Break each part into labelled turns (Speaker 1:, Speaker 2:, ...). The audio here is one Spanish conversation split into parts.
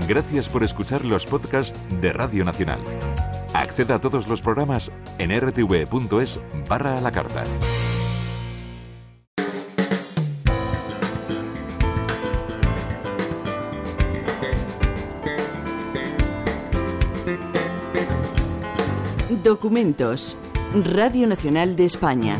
Speaker 1: Gracias por escuchar los podcasts de Radio Nacional. Acceda a todos los programas en rtv.es/a la carta.
Speaker 2: Documentos. Radio Nacional de España.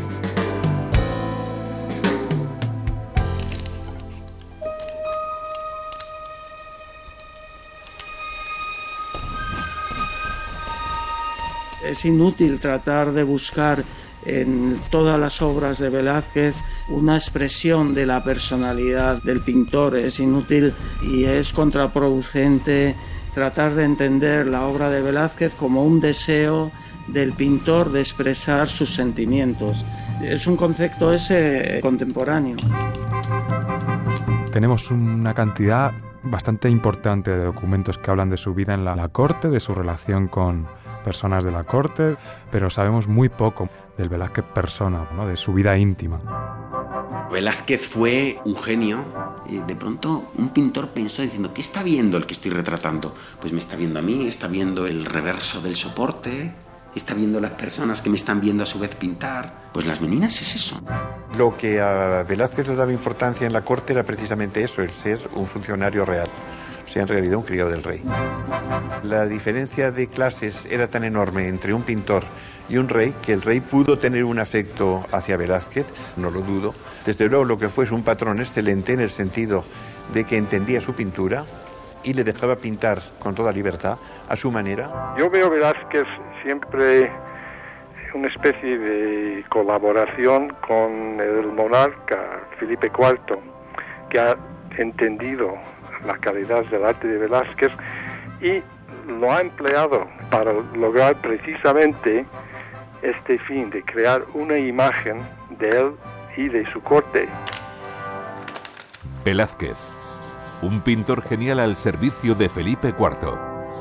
Speaker 3: Es inútil tratar de buscar en todas las obras de Velázquez una expresión de la personalidad del pintor. Es inútil y es contraproducente tratar de entender la obra de Velázquez como un deseo del pintor de expresar sus sentimientos. Es un concepto ese contemporáneo.
Speaker 4: Tenemos una cantidad bastante importante de documentos que hablan de su vida en la corte, de su relación con personas de la corte, pero sabemos muy poco del Velázquez persona, ¿no? De su vida íntima.
Speaker 5: Velázquez fue un genio y de pronto un pintor pensó diciendo, ¿qué está viendo el que estoy retratando? Pues me está viendo a mí, está viendo el reverso del soporte, está viendo las personas que me están viendo a su vez pintar. Pues Las Meninas es eso.
Speaker 6: Lo que a Velázquez le daba importancia en la corte era precisamente eso, el ser un funcionario real. O sea, en realidad un criado del rey. La diferencia de clases era tan enorme entre un pintor y un rey que el rey pudo tener un afecto hacia Velázquez, no lo dudo. Desde luego lo que fue es un patrón excelente en el sentido de que entendía su pintura y le dejaba pintar con toda libertad a su manera.
Speaker 7: Yo veo Velázquez siempre una especie de colaboración con el monarca Felipe IV, que ha entendido la calidad del arte de Velázquez y lo ha empleado para lograr precisamente este fin de crear una imagen de él y de su corte.
Speaker 1: Velázquez, un pintor genial al servicio de Felipe IV.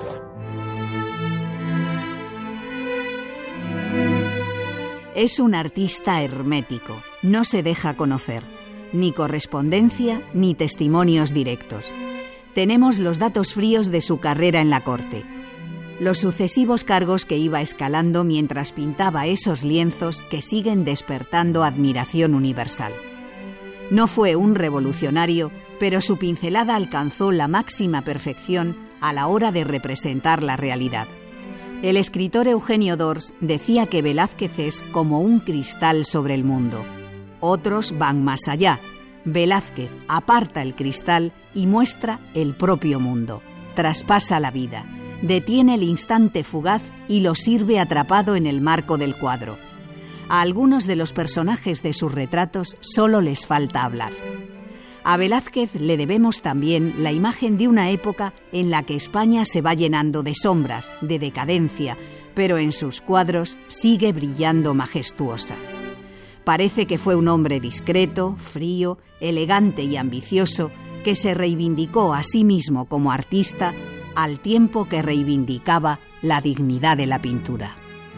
Speaker 8: Es un artista hermético, no se deja conocer, ni correspondencia ni testimonios directos. Tenemos los datos fríos de su carrera en la corte, los sucesivos cargos que iba escalando mientras pintaba esos lienzos que siguen despertando admiración universal. No fue un revolucionario, pero su pincelada alcanzó la máxima perfección a la hora de representar la realidad. El escritor Eugenio d'Ors decía que Velázquez es como un cristal sobre el mundo. Otros van más allá. Velázquez aparta el cristal y muestra el propio mundo. Traspasa la vida, detiene el instante fugaz y lo sirve atrapado en el marco del cuadro. A algunos de los personajes de sus retratos solo les falta hablar. A Velázquez le debemos también la imagen de una época en la que España se va llenando de sombras, de decadencia, pero en sus cuadros sigue brillando majestuosa. Parece que fue un hombre discreto, frío, elegante y ambicioso, que se reivindicó a sí mismo como artista al tiempo que reivindicaba la dignidad de la pintura.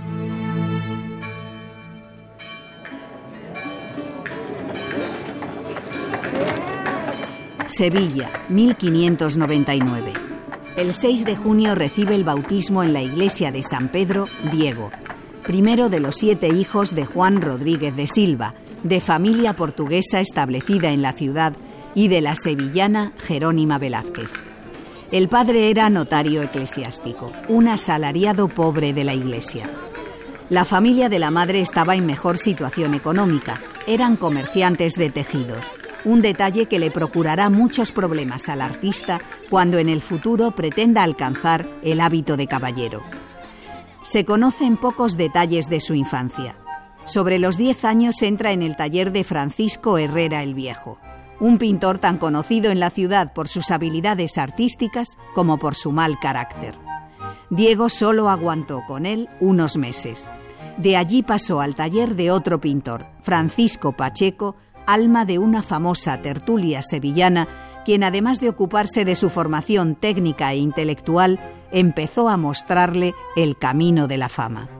Speaker 8: Sevilla, 1599. El 6 de junio recibe el bautismo en la iglesia de San Pedro Diego, primero de los 7 hijos de Juan Rodríguez de Silva, de familia portuguesa establecida en la ciudad, y de la sevillana Jerónima Velázquez. El padre era notario eclesiástico, un asalariado pobre de la iglesia. La familia de la madre estaba en mejor situación económica, eran comerciantes de tejidos. Un detalle que le procurará muchos problemas al artista cuando en el futuro pretenda alcanzar el hábito de caballero. Se conocen pocos detalles de su infancia. Sobre los 10 años entra en el taller de Francisco Herrera el Viejo, un pintor tan conocido en la ciudad por sus habilidades artísticas como por su mal carácter. Diego solo aguantó con él unos meses. De allí pasó al taller de otro pintor, Francisco Pacheco, alma de una famosa tertulia sevillana, quien además de ocuparse de su formación técnica e intelectual, empezó a mostrarle el camino de la fama.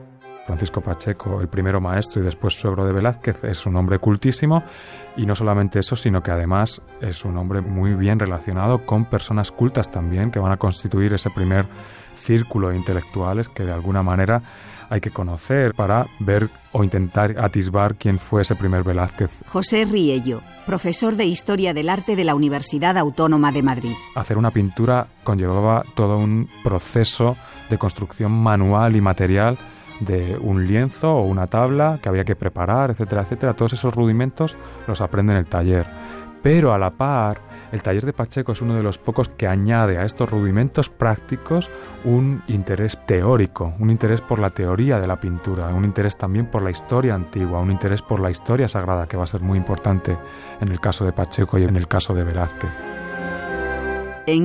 Speaker 4: Francisco Pacheco, el primero maestro y después suegro de Velázquez, es un hombre cultísimo, y no solamente eso, sino que además es un hombre muy bien relacionado con personas cultas también, que van a constituir ese primer círculo de intelectuales que de alguna manera hay que conocer para ver o intentar atisbar quién fue ese primer Velázquez.
Speaker 8: José Riello, profesor de Historia del Arte de la Universidad Autónoma de Madrid.
Speaker 4: Hacer una pintura conllevaba todo un proceso de construcción manual y material de un lienzo o una tabla que había que preparar, etcétera, etcétera. Todos esos rudimentos los aprende en el taller. Pero a la par, el taller de Pacheco es uno de los pocos que añade a estos rudimentos prácticos un interés teórico, un interés por la teoría de la pintura, un interés también por la historia antigua, un interés por la historia sagrada, que va a ser muy importante en el caso de Pacheco y en el caso de Velázquez.
Speaker 8: En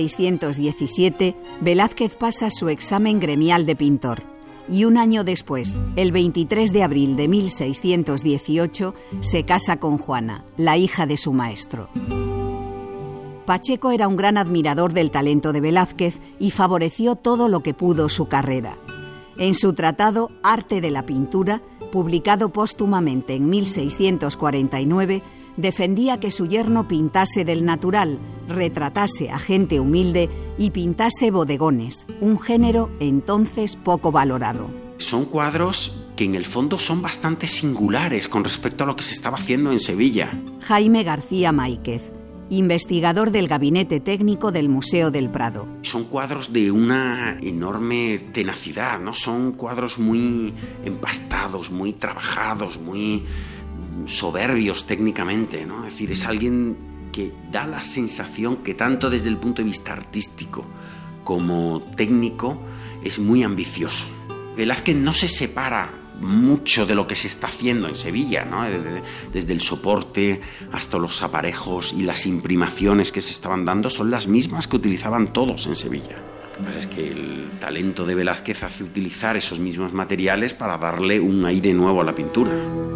Speaker 8: 1617, Velázquez pasa su examen gremial de pintor. Y un año después, el 23 de abril de 1618, se casa con Juana, la hija de su maestro. Pacheco era un gran admirador del talento de Velázquez y favoreció todo lo que pudo su carrera. En su tratado Arte de la Pintura, publicado póstumamente en 1649, defendía que su yerno pintase del natural, retratase a gente humilde y pintase bodegones, un género entonces poco valorado.
Speaker 5: Son cuadros que en el fondo son bastante singulares con respecto a lo que se estaba haciendo en Sevilla.
Speaker 8: Jaime García Máiquez, investigador del Gabinete Técnico del Museo del Prado.
Speaker 5: Son cuadros de una enorme tenacidad, ¿no? Son cuadros muy empastados, muy trabajados, muy soberbios técnicamente, ¿no? Es decir, es alguien que da la sensación que tanto desde el punto de vista artístico como técnico es muy ambicioso. Velázquez no se separa mucho de lo que se está haciendo en Sevilla, ¿no? Desde el soporte hasta los aparejos y las imprimaciones que se estaban dando son las mismas que utilizaban todos en Sevilla. Lo que pasa es que el talento de Velázquez hace utilizar esos mismos materiales para darle un aire nuevo a la pintura.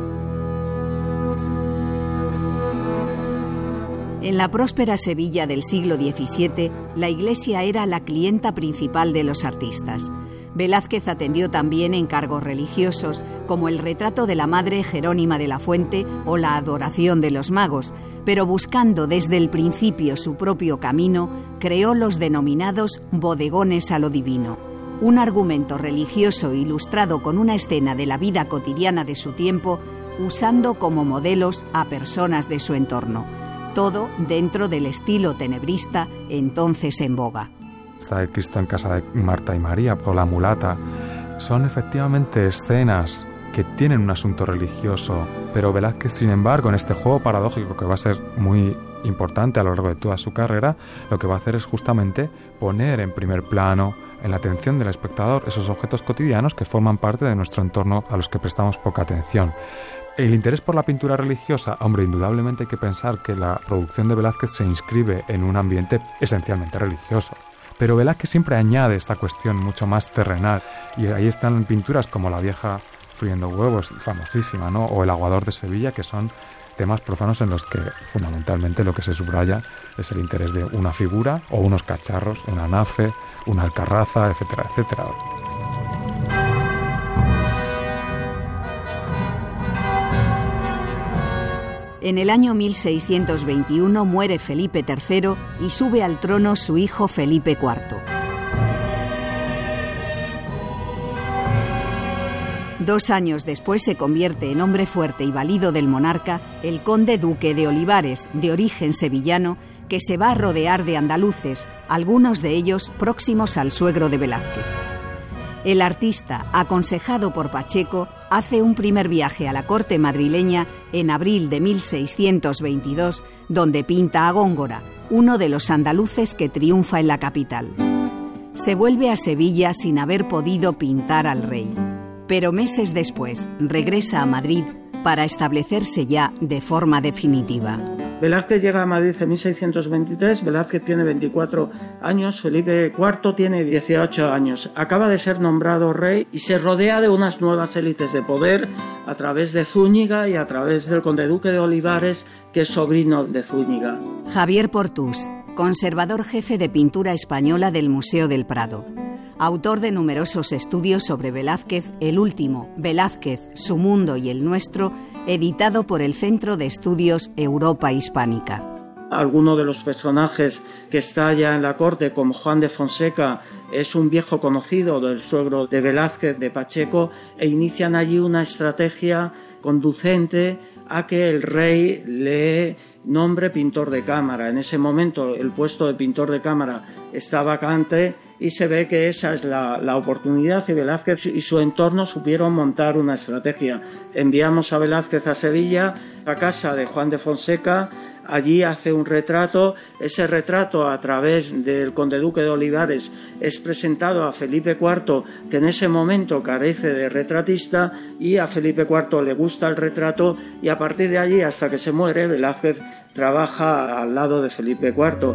Speaker 8: En la próspera Sevilla del siglo XVII, la Iglesia era la clienta principal de los artistas. Velázquez atendió también encargos religiosos, como el retrato de la Madre Jerónima de la Fuente o la Adoración de los Magos, pero buscando desde el principio su propio camino, creó los denominados bodegones a lo divino, un argumento religioso ilustrado con una escena de la vida cotidiana de su tiempo, usando como modelos a personas de su entorno. Todo dentro del estilo tenebrista entonces en boga.
Speaker 4: Está el Cristo en casa de Marta y María o la mulata. Son efectivamente escenas que tienen un asunto religioso, pero Velázquez, sin embargo, en este juego paradójico que va a ser muy importante a lo largo de toda su carrera, lo que va a hacer es justamente poner en primer plano, en la atención del espectador, esos objetos cotidianos que forman parte de nuestro entorno a los que prestamos poca atención. El interés por la pintura religiosa, hombre, indudablemente hay que pensar que la producción de Velázquez se inscribe en un ambiente esencialmente religioso. Pero Velázquez siempre añade esta cuestión mucho más terrenal, y ahí están pinturas como La vieja friendo huevos, famosísima, ¿no? O El aguador de Sevilla, que son temas profanos en los que fundamentalmente lo que se subraya es el interés de una figura o unos cacharros, una anafe, una alcarraza, etcétera, etcétera.
Speaker 8: En el año 1621 muere Felipe III y sube al trono su hijo Felipe IV. 2 años después se convierte en hombre fuerte y valido del monarca el conde duque de Olivares, de origen sevillano, que se va a rodear de andaluces, algunos de ellos próximos al suegro de Velázquez. El artista, aconsejado por Pacheco, hace un primer viaje a la corte madrileña en abril de 1622, donde pinta a Góngora, uno de los andaluces que triunfa en la capital. Se vuelve a Sevilla sin haber podido pintar al rey, pero meses después regresa a Madrid para establecerse ya de forma definitiva.
Speaker 3: Velázquez llega a Madrid en 1623, Velázquez tiene 24 años, Felipe IV tiene 18 años. Acaba de ser nombrado rey y se rodea de unas nuevas élites de poder a través de Zúñiga y a través del conde duque de Olivares, que es sobrino de Zúñiga.
Speaker 8: Javier Portús, conservador jefe de pintura española del Museo del Prado. Autor de numerosos estudios sobre Velázquez, el último, Velázquez, su mundo y el nuestro, editado por el Centro de Estudios Europa Hispánica.
Speaker 3: Alguno de los personajes que está ya en la corte, como Juan de Fonseca, es un viejo conocido del suegro de Velázquez, de Pacheco, e inician allí una estrategia conducente a que el rey le nombre pintor de cámara. En ese momento el puesto de pintor de cámara está vacante y se ve que esa es la oportunidad, y Velázquez y su entorno supieron montar una estrategia. Enviamos a Velázquez a Sevilla, a casa de Juan de Fonseca. Allí hace un retrato. Ese retrato, a través del conde duque de Olivares, es presentado a Felipe IV, que en ese momento carece de retratista, y a Felipe IV le gusta el retrato, y a partir de allí, hasta que se muere, Velázquez trabaja al lado de Felipe IV.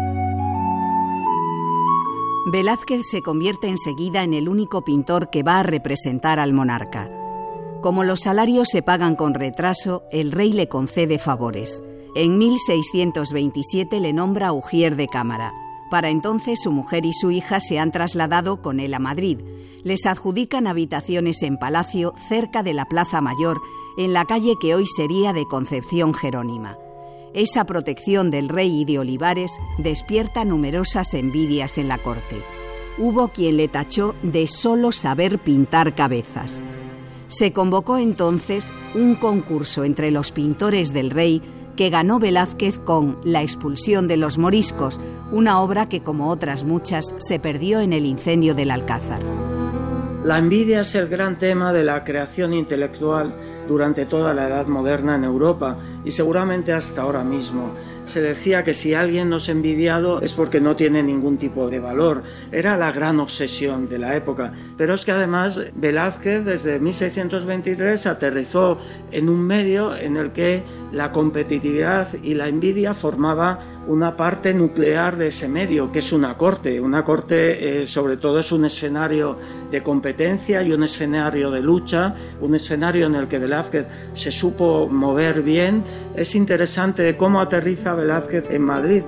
Speaker 8: Velázquez se convierte enseguida en el único pintor que va a representar al monarca. Como los salarios se pagan con retraso, el rey le concede favores. En 1627 le nombra ujier de cámara. Para entonces su mujer y su hija se han trasladado con él a Madrid. Les adjudican habitaciones en palacio cerca de la Plaza Mayor, en la calle que hoy sería de Concepción Jerónima. Esa protección del rey y de Olivares despierta numerosas envidias en la corte. Hubo quien le tachó de solo saber pintar cabezas. Se convocó entonces un concurso entre los pintores del rey que ganó Velázquez con La expulsión de los moriscos, una obra que, como otras muchas, se perdió en el incendio del Alcázar.
Speaker 3: La envidia es el gran tema de la creación intelectual durante toda la Edad Moderna en Europa, y seguramente hasta ahora mismo. Se decía que si alguien no es envidiado es porque no tiene ningún tipo de valor. Era la gran obsesión de la época. Pero es que además Velázquez desde 1623 aterrizó en un medio en el que la competitividad y la envidia formaba una parte nuclear de ese medio, que es una corte. Una corte sobre todo es un escenario de competencia y un escenario de lucha, un escenario en el que Velázquez se supo mover bien. Es interesante cómo aterriza Velázquez en Madrid.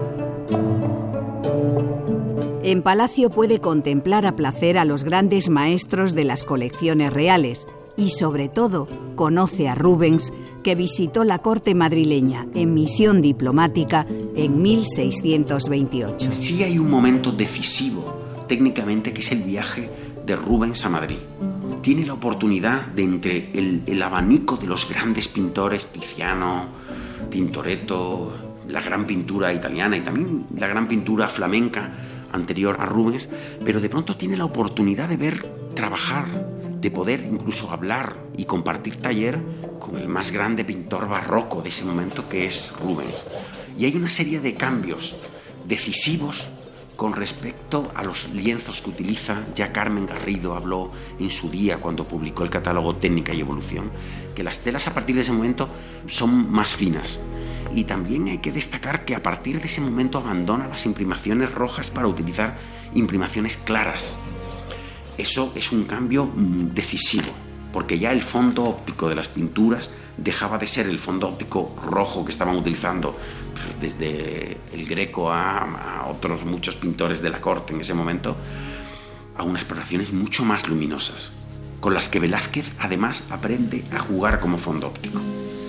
Speaker 8: En Palacio puede contemplar a placer a los grandes maestros de las colecciones reales y, sobre todo, conoce a Rubens, que visitó la corte madrileña en misión diplomática en 1628.
Speaker 5: Sí hay un momento decisivo, técnicamente, que es el viaje de Rubens a Madrid. Tiene la oportunidad de, entre el abanico de los grandes pintores, Tiziano, Tintoretto, la gran pintura italiana y también la gran pintura flamenca anterior a Rubens, pero de pronto tiene la oportunidad de ver trabajar, de poder incluso hablar y compartir taller con el más grande pintor barroco de ese momento, que es Rubens. Y hay una serie de cambios decisivos con respecto a los lienzos que utiliza. Ya Carmen Garrido habló en su día, cuando publicó el catálogo Técnica y Evolución, que las telas a partir de ese momento son más finas. Y también hay que destacar que a partir de ese momento abandona las imprimaciones rojas para utilizar imprimaciones claras. Eso es un cambio decisivo, porque ya el fondo óptico de las pinturas dejaba de ser el fondo óptico rojo que estaban utilizando desde el Greco a otros muchos pintores de la corte en ese momento, a unas exploraciones mucho más luminosas, con las que Velázquez además aprende a jugar como fondo óptico.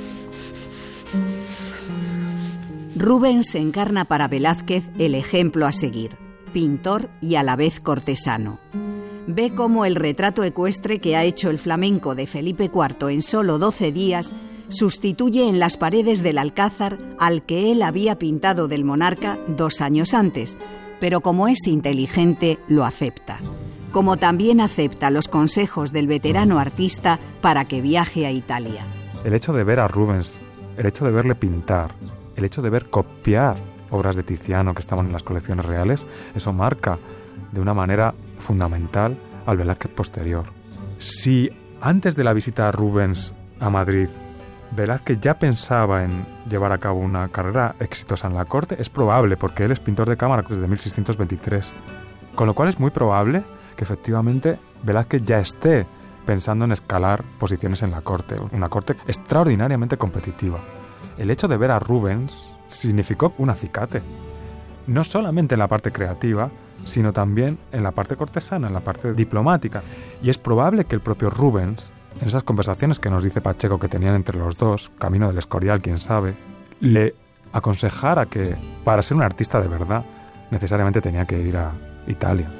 Speaker 8: Rubens encarna para Velázquez el ejemplo a seguir, pintor y a la vez cortesano. Ve cómo el retrato ecuestre que ha hecho el flamenco de Felipe IV en solo 12 días sustituye en las paredes del Alcázar al que él había pintado del monarca 2 años antes, pero como es inteligente, lo acepta. Como también acepta los consejos del veterano artista para que viaje a Italia.
Speaker 4: El hecho de ver a Rubens, el hecho de verle pintar, el hecho de ver copiar obras de Tiziano que estaban en las colecciones reales, eso marca de una manera fundamental al Velázquez posterior. Si antes de la visita a Rubens a Madrid, Velázquez ya pensaba en llevar a cabo una carrera exitosa en la corte, es probable, porque él es pintor de cámara desde 1623. Con lo cual es muy probable que efectivamente Velázquez ya esté pensando en escalar posiciones en la corte, una corte extraordinariamente competitiva. El hecho de ver a Rubens significó un acicate, no solamente en la parte creativa, sino también en la parte cortesana, en la parte diplomática. Y es probable que el propio Rubens, en esas conversaciones que nos dice Pacheco que tenían entre los dos, camino del Escorial, quién sabe, le aconsejara que para ser un artista de verdad necesariamente tenía que ir a Italia.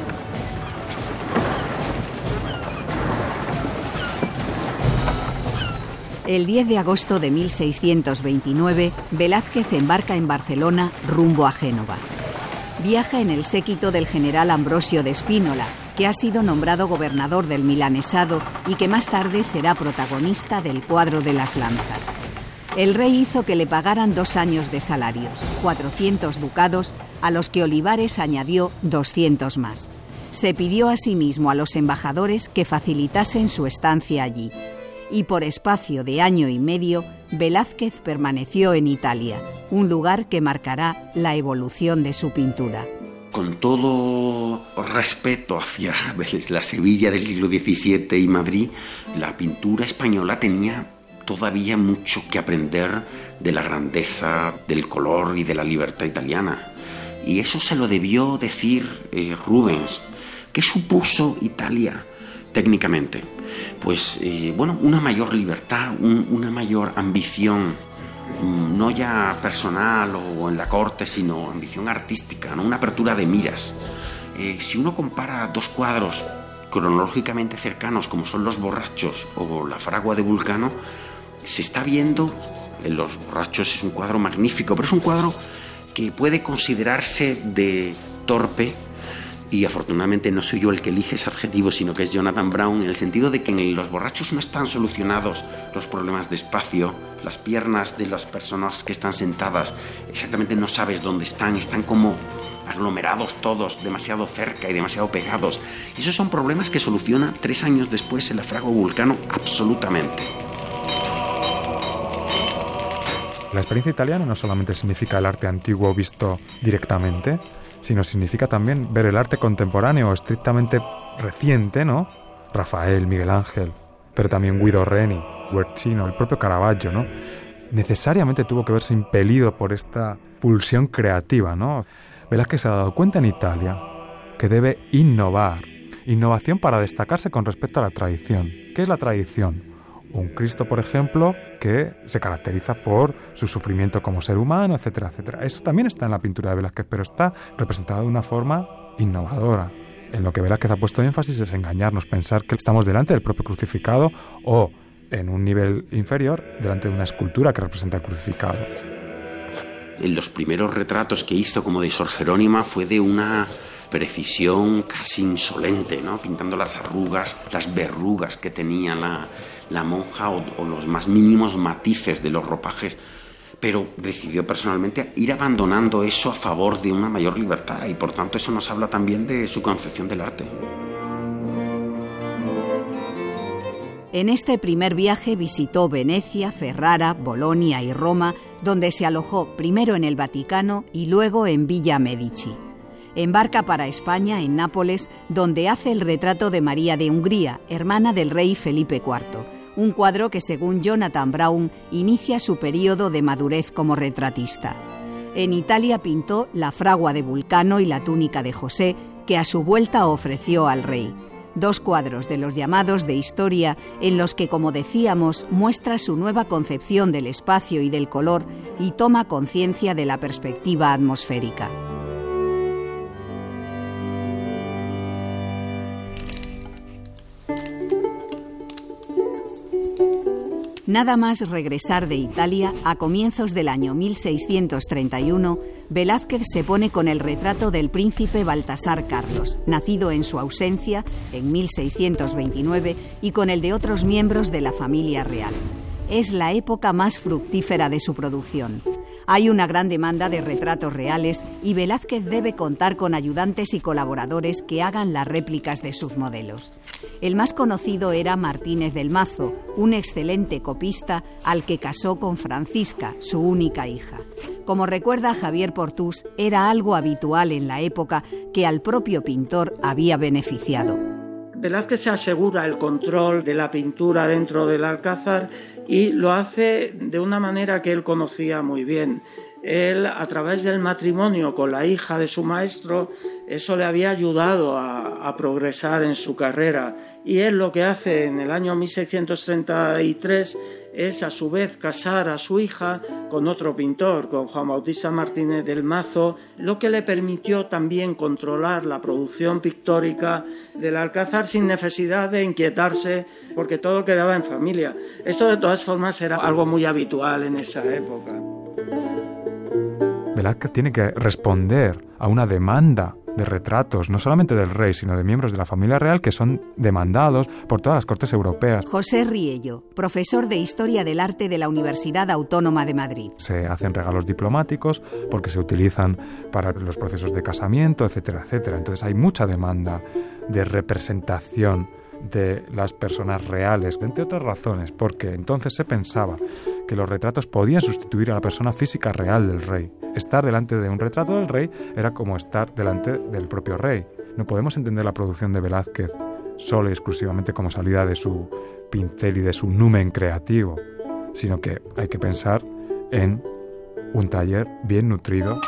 Speaker 8: El 10 de agosto de 1629, Velázquez embarca en Barcelona rumbo a Génova. Viaja en el séquito del general Ambrosio de Spínola, que ha sido nombrado gobernador del Milanesado y que más tarde será protagonista del cuadro de las lanzas. El rey hizo que le pagaran 2 años de salarios, 400 ducados, a los que Olivares añadió 200 más. Se pidió asimismo a los embajadores que facilitasen su estancia allí. Y por espacio de año y medio, Velázquez permaneció en Italia, un lugar que marcará la evolución de su pintura.
Speaker 5: Con todo respeto hacia la Sevilla del siglo XVII y Madrid, la pintura española tenía todavía mucho que aprender de la grandeza, del color y de la libertad italiana. Y eso se lo debió decir Rubens. ¿Qué supuso Italia técnicamente? Pues una mayor libertad, una mayor ambición, no ya personal o en la corte, sino ambición artística, ¿no? Una apertura de miras. Si uno compara 2 cuadros cronológicamente cercanos como son Los borrachos o La fragua de Vulcano, se está viendo, Los borrachos es un cuadro magnífico, pero es un cuadro que puede considerarse de torpe. Y afortunadamente no soy yo el que elige ese adjetivo, sino que es Jonathan Brown, en el sentido de que en Los borrachos no están solucionados los problemas de espacio, las piernas de las personas que están sentadas, exactamente no sabes dónde están como aglomerados todos, demasiado cerca y demasiado pegados. Y esos son problemas que soluciona 3 años después en La fragua de Vulcano absolutamente.
Speaker 4: La experiencia italiana no solamente significa el arte antiguo visto directamente, sino significa también ver el arte contemporáneo estrictamente reciente, ¿no? Rafael, Miguel Ángel, pero también Guido Reni, Guercino, el propio Caravaggio, ¿no? Necesariamente tuvo que verse impelido por esta pulsión creativa, ¿no? Velázquez se ha dado cuenta en Italia que debe innovar. Innovación para destacarse con respecto a la tradición. ¿Qué es la tradición? Un Cristo, por ejemplo, que se caracteriza por su sufrimiento como ser humano, etcétera, etcétera. Eso también está en la pintura de Velázquez, pero está representado de una forma innovadora. En lo que Velázquez ha puesto énfasis es engañarnos, pensar que estamos delante del propio crucificado o, en un nivel inferior, delante de una escultura que representa el crucificado.
Speaker 5: En los primeros retratos que hizo como de Sor Jerónima fue de una precisión casi insolente, ¿no? Pintando las arrugas, las verrugas que tenía la monja o los más mínimos matices de los ropajes, pero decidió personalmente ir abandonando eso a favor de una mayor libertad y por tanto eso nos habla también de su concepción del arte.
Speaker 8: En este primer viaje visitó Venecia, Ferrara, Bolonia y Roma, donde se alojó primero en el Vaticano y luego en Villa Medici. Embarca para España en Nápoles, donde hace el retrato de María de Hungría, hermana del rey Felipe IV, un cuadro que, según Jonathan Brown, inicia su periodo de madurez como retratista. En Italia pintó La fragua de Vulcano y La túnica de José, que a su vuelta ofreció al rey. 2 cuadros de los llamados de historia en los que, como decíamos, muestra su nueva concepción del espacio y del color y toma conciencia de la perspectiva atmosférica. Nada más regresar de Italia, a comienzos del año 1631, Velázquez se pone con el retrato del príncipe Baltasar Carlos, nacido en su ausencia en 1629, y con el de otros miembros de la familia real. Es la época más fructífera de su producción. Hay una gran demanda de retratos reales y Velázquez debe contar con ayudantes y colaboradores que hagan las réplicas de sus modelos. El más conocido era Martínez del Mazo, un excelente copista al que casó con Francisca, su única hija. Como recuerda Javier Portús, era algo habitual en la época que al propio pintor había beneficiado.
Speaker 3: Velázquez se asegura el control de la pintura dentro del Alcázar y lo hace de una manera que él conocía muy bien. Él, a través del matrimonio con la hija de su maestro, eso le había ayudado a progresar en su carrera. Y él lo que hace en el año 1633 es a su vez casar a su hija con otro pintor, con Juan Bautista Martínez del Mazo, lo que le permitió también controlar la producción pictórica del Alcázar sin necesidad de inquietarse, porque todo quedaba en familia. Esto de todas formas era algo muy habitual en esa época.
Speaker 4: Velázquez tiene que responder a una demanda de retratos, no solamente del rey, sino de miembros de la familia real que son demandados por todas las cortes europeas.
Speaker 8: José Riello, profesor de Historia del Arte de la Universidad Autónoma de Madrid.
Speaker 4: Se hacen regalos diplomáticos porque se utilizan para los procesos de casamiento, etcétera, etcétera. Entonces hay mucha demanda de representación de las personas reales, entre otras razones, porque entonces se pensaba que los retratos podían sustituir a la persona física real del rey. Estar delante de un retrato del rey era como estar delante del propio rey. No podemos entender la producción de Velázquez solo y exclusivamente como salida de su pincel y de su numen creativo, sino que hay que pensar en un taller bien nutrido.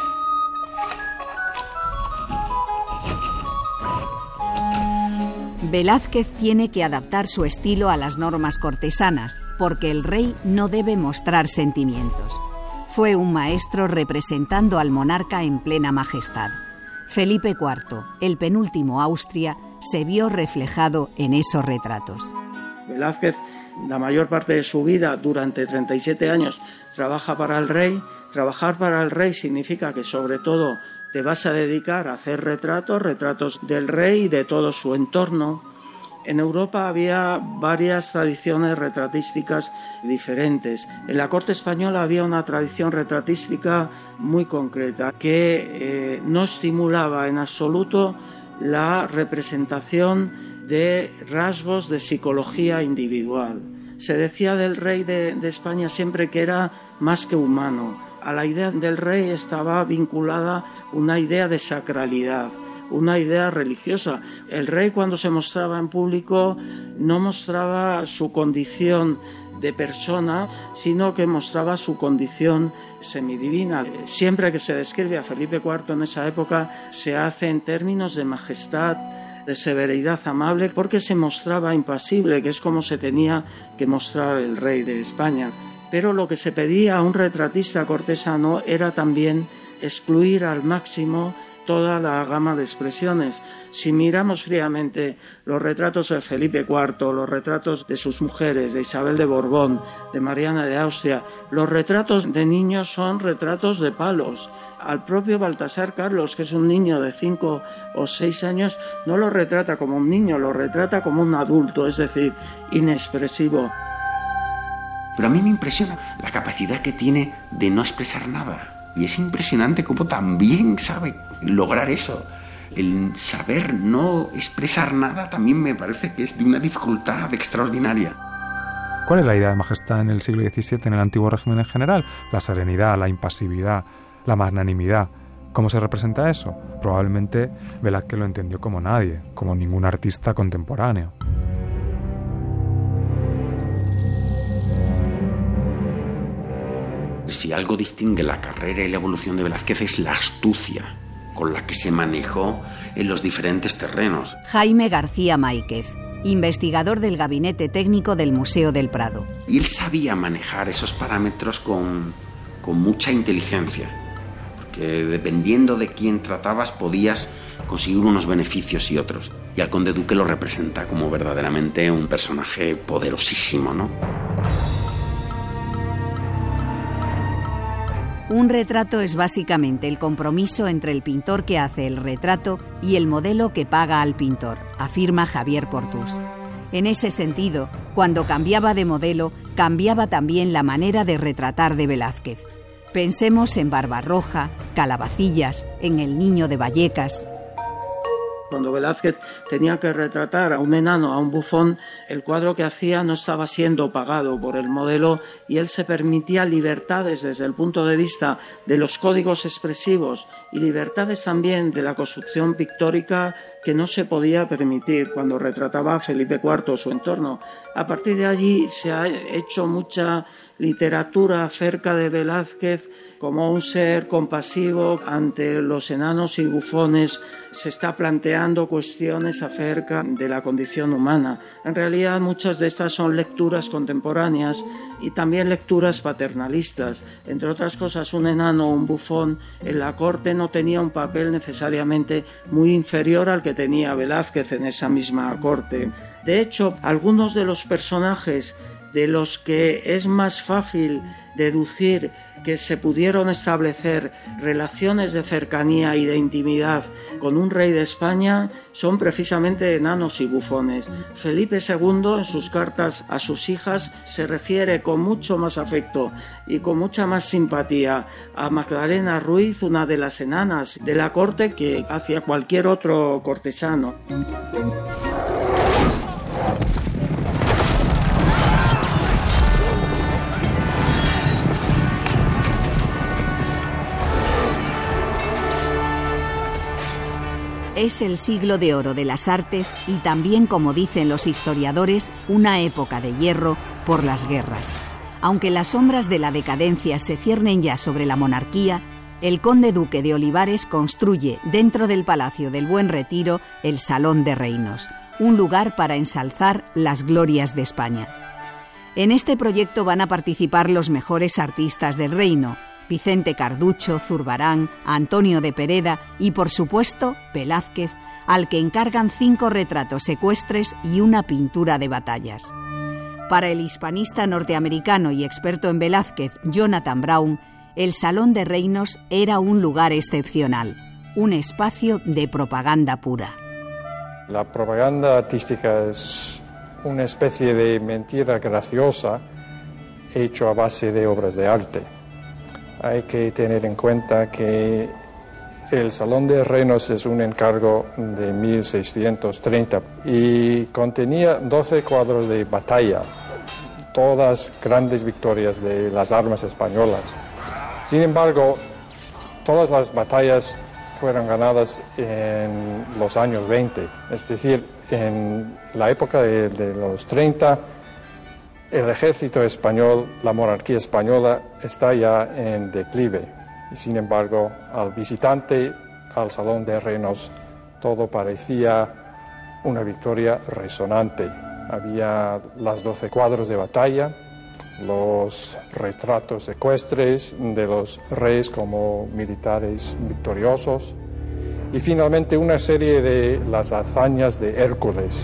Speaker 8: Velázquez tiene que adaptar su estilo a las normas cortesanas, porque el rey no debe mostrar sentimientos. Fue un maestro representando al monarca en plena majestad. Felipe IV, el penúltimo Austria, se vio reflejado en esos retratos.
Speaker 3: Velázquez, la mayor parte de su vida, durante 37 años, trabaja para el rey. Trabajar para el rey significa que sobre todo te vas a dedicar a hacer retratos del rey y de todo su entorno. En Europa había varias tradiciones retratísticas diferentes. En la corte española había una tradición retratística muy concreta que no estimulaba en absoluto la representación de rasgos de psicología individual. Se decía del rey de España siempre que era más que humano. A la idea del rey estaba vinculada una idea de sacralidad, una idea religiosa. El rey, cuando se mostraba en público, no mostraba su condición de persona, sino que mostraba su condición semidivina. Siempre que se describe a Felipe IV en esa época, se hace en términos de majestad, de severidad amable, porque se mostraba impasible, que es como se tenía que mostrar el rey de España. Pero lo que se pedía a un retratista cortesano era también excluir al máximo toda la gama de expresiones. Si miramos fríamente los retratos de Felipe IV, los retratos de sus mujeres, de Isabel de Borbón, de Mariana de Austria, los retratos de niños son retratos de palos. Al propio Baltasar Carlos, que es un niño de 5 o 6 años, no lo retrata como un niño, lo retrata como un adulto, es decir, inexpresivo.
Speaker 5: Pero a mí me impresiona la capacidad que tiene de no expresar nada. Y es impresionante cómo también sabe lograr eso. El saber no expresar nada también me parece que es de una dificultad extraordinaria.
Speaker 4: ¿Cuál es la idea de majestad en el siglo XVII en el antiguo régimen en general? La serenidad, la impasividad, la magnanimidad. ¿Cómo se representa eso? Probablemente Velázquez lo entendió como nadie, como ningún artista contemporáneo.
Speaker 5: Si algo distingue la carrera y la evolución de Velázquez es la astucia con la que se manejó en los diferentes terrenos.
Speaker 8: Jaime García Máiquez, investigador del Gabinete Técnico del Museo del Prado.
Speaker 5: Y él sabía manejar esos parámetros con mucha inteligencia, porque dependiendo de quién tratabas podías conseguir unos beneficios y otros. Y al conde duque lo representa como verdaderamente un personaje poderosísimo, ¿no?
Speaker 8: Un retrato es básicamente el compromiso entre el pintor que hace el retrato y el modelo que paga al pintor, afirma Javier Portús. En ese sentido, cuando cambiaba de modelo, cambiaba también la manera de retratar de Velázquez. Pensemos en Barbarroja, Calabacillas, en El Niño de Vallecas.
Speaker 3: Cuando Velázquez tenía que retratar a un enano, a un bufón, el cuadro que hacía no estaba siendo pagado por el modelo y él se permitía libertades desde el punto de vista de los códigos expresivos y libertades también de la construcción pictórica que no se podía permitir cuando retrataba a Felipe IV o su entorno. A partir de allí se ha hecho mucha literatura acerca de Velázquez como un ser compasivo ante los enanos y bufones. Se está planteando cuestiones acerca de la condición humana. En realidad muchas de estas son lecturas contemporáneas y también lecturas paternalistas. Entre otras cosas, un enano o un bufón en la corte no tenía un papel necesariamente muy inferior al que tenía Velázquez en esa misma corte. De hecho, algunos de los personajes de los que es más fácil deducir que se pudieron establecer relaciones de cercanía y de intimidad con un rey de España son precisamente enanos y bufones. Felipe II, en sus cartas a sus hijas, se refiere con mucho más afecto y con mucha más simpatía a Magdalena Ruiz, una de las enanas de la corte, que hacia cualquier otro cortesano.
Speaker 8: Es el siglo de oro de las artes y también, como dicen los historiadores, una época de hierro por las guerras. Aunque las sombras de la decadencia se ciernen ya sobre la monarquía, el conde duque de Olivares construye dentro del Palacio del Buen Retiro el Salón de Reinos, un lugar para ensalzar las glorias de España. En este proyecto van a participar los mejores artistas del reino: Vicente Carducho, Zurbarán, Antonio de Pereda y, por supuesto, Velázquez, al que encargan 5 retratos ecuestres y una pintura de batallas. Para el hispanista norteamericano y experto en Velázquez, Jonathan Brown, el Salón de Reinos era un lugar excepcional, un espacio de propaganda pura.
Speaker 9: La propaganda artística es una especie de mentira graciosa hecho a base de obras de arte. Hay que tener en cuenta que el Salón de Reinos es un encargo de 1630 y contenía 12 cuadros de batalla, todas grandes victorias de las armas españolas. Sin embargo, todas las batallas fueron ganadas en los años 20, es decir, en la época de los 30, el ejército español, la monarquía española, está ya en declive. Y sin embargo, al visitante al Salón de Reinos, todo parecía una victoria resonante. Había las 12 cuadros de batalla, los retratos ecuestres de los reyes como militares victoriosos y finalmente una serie de las hazañas de Hércules.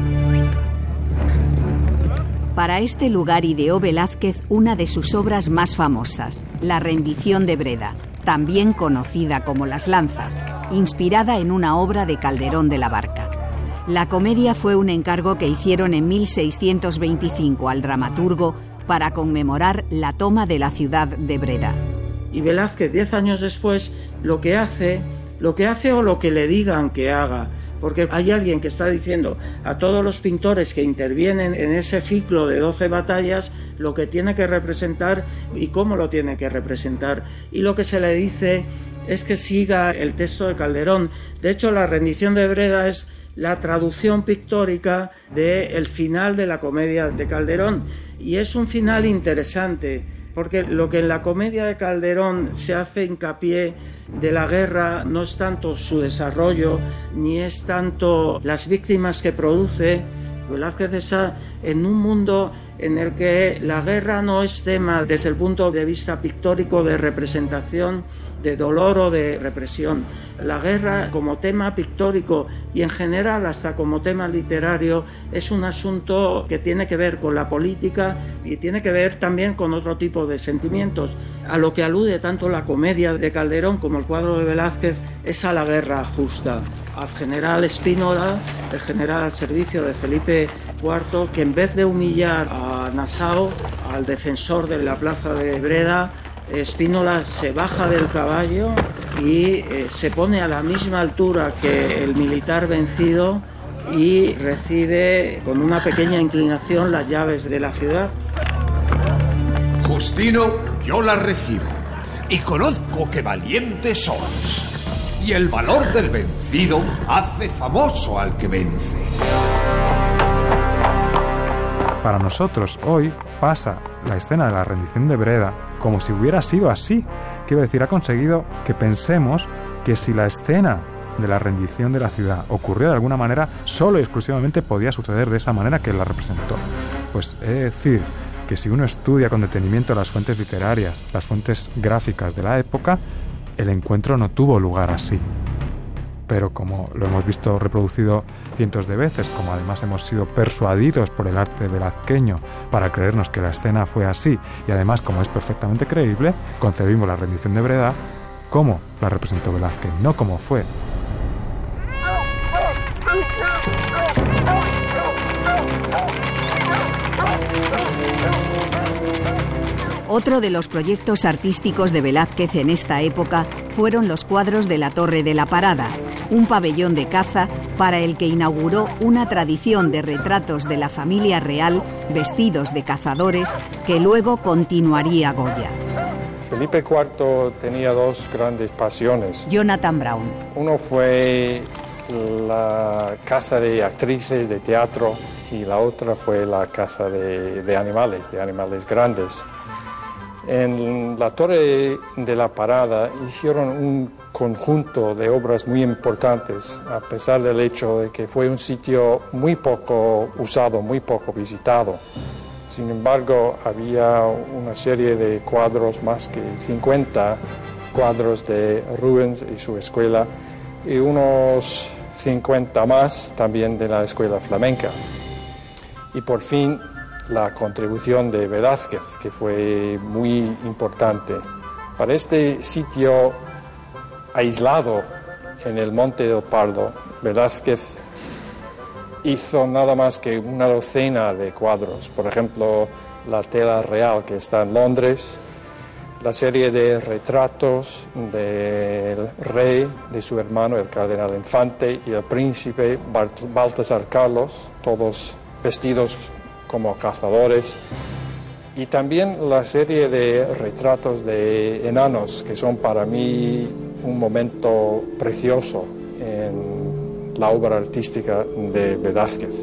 Speaker 8: Para este lugar ideó Velázquez una de sus obras más famosas, La rendición de Breda, también conocida como Las lanzas, inspirada en una obra de Calderón de la Barca. La comedia fue un encargo que hicieron en 1625 al dramaturgo para conmemorar la toma de la ciudad de Breda.
Speaker 3: Y Velázquez, 10 años después, lo que hace o lo que le digan que haga, porque hay alguien que está diciendo a todos los pintores que intervienen en ese ciclo de 12 batallas lo que tiene que representar y cómo lo tiene que representar. Y lo que se le dice es que siga el texto de Calderón. De hecho, La rendición de Breda es la traducción pictórica del final de la comedia de Calderón. Y es un final interesante, porque lo que en la comedia de Calderón se hace hincapié de la guerra no es tanto su desarrollo, ni es tanto las víctimas que produce. Velázquez está en un mundo en el que la guerra no es tema desde el punto de vista pictórico de representación, de dolor o de represión. La guerra como tema pictórico y en general hasta como tema literario es un asunto que tiene que ver con la política y tiene que ver también con otro tipo de sentimientos. A lo que alude tanto la comedia de Calderón como el cuadro de Velázquez es a la guerra justa, al general Spínola, el general al servicio de Felipe IV, que en vez de humillar a Nassau, al defensor de la plaza de Breda, Spínola se baja del caballo y se pone a la misma altura que el militar vencido y recibe con una pequeña inclinación las llaves de la ciudad.
Speaker 10: Justino, yo las recibo y conozco que valientes sois, y el valor del vencido hace famoso al que vence.
Speaker 4: Para nosotros hoy repasa la escena de la rendición de Breda como si hubiera sido así. Quiero decir, ha conseguido que pensemos que si la escena de la rendición de la ciudad ocurrió de alguna manera, solo y exclusivamente podía suceder de esa manera que la representó. Pues he de decir que si uno estudia con detenimiento las fuentes literarias, las fuentes gráficas de la época, el encuentro no tuvo lugar así. Pero como lo hemos visto reproducido cientos de veces, como además hemos sido persuadidos por el arte velazqueño para creernos que la escena fue así, y además como es perfectamente creíble, concebimos la rendición de Breda como la representó Velázquez, no como fue.
Speaker 8: Otro de los proyectos artísticos de Velázquez en esta época fueron los cuadros de la Torre de la Parada, un pabellón de caza para el que inauguró una tradición de retratos de la familia real vestidos de cazadores que luego continuaría Goya.
Speaker 9: Felipe IV tenía dos grandes pasiones.
Speaker 8: Jonathan Brown.
Speaker 9: Uno fue la caza de actrices de teatro y la otra fue la caza de animales grandes. En la Torre de la Parada hicieron un conjunto de obras muy importantes, a pesar del hecho de que fue un sitio muy poco usado, muy poco visitado. Sin embargo, había una serie de cuadros, más que 50 cuadros de Rubens y su escuela, y unos 50 más también de la escuela flamenca. Y por fin, la contribución de Velázquez, que fue muy importante. Para este sitio aislado en el Monte del Pardo, Velázquez hizo nada más que una docena de cuadros. Por ejemplo, la tela real que está en Londres, la serie de retratos del rey, de su hermano, el cardenal Infante, y el príncipe Baltasar Carlos, todos vestidos como cazadores, y también la serie de retratos de enanos, que son para mí un momento precioso en la obra artística de Velázquez.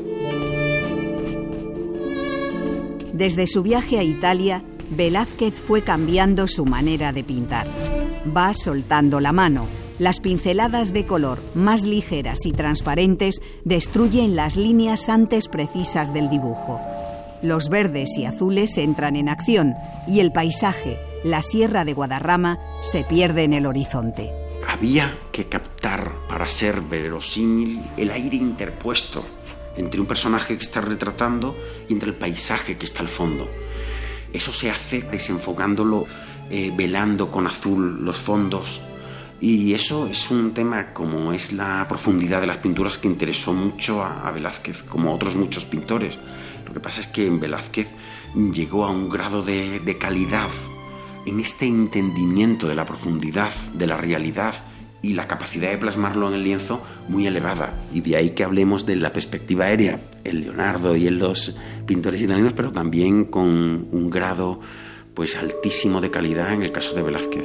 Speaker 8: Desde su viaje a Italia, Velázquez fue cambiando su manera de pintar. Va soltando la mano. Las pinceladas de color más ligeras y transparentes destruyen las líneas antes precisas del dibujo. Los verdes y azules entran en acción y el paisaje, la sierra de Guadarrama, se pierde en el horizonte.
Speaker 5: Había que captar, para ser verosímil, el aire interpuesto entre un personaje que está retratando y entre el paisaje que está al fondo. Eso se hace desenfocándolo, velando con azul los fondos. Y eso es un tema, como es la profundidad de las pinturas, que interesó mucho a Velázquez, como a otros muchos pintores. Lo que pasa es que en Velázquez llegó a un grado de calidad en este entendimiento de la profundidad, de la realidad y la capacidad de plasmarlo en el lienzo muy elevada. Y de ahí que hablemos de la perspectiva aérea en Leonardo y en los pintores italianos, pero también con un grado pues altísimo de calidad en el caso de Velázquez.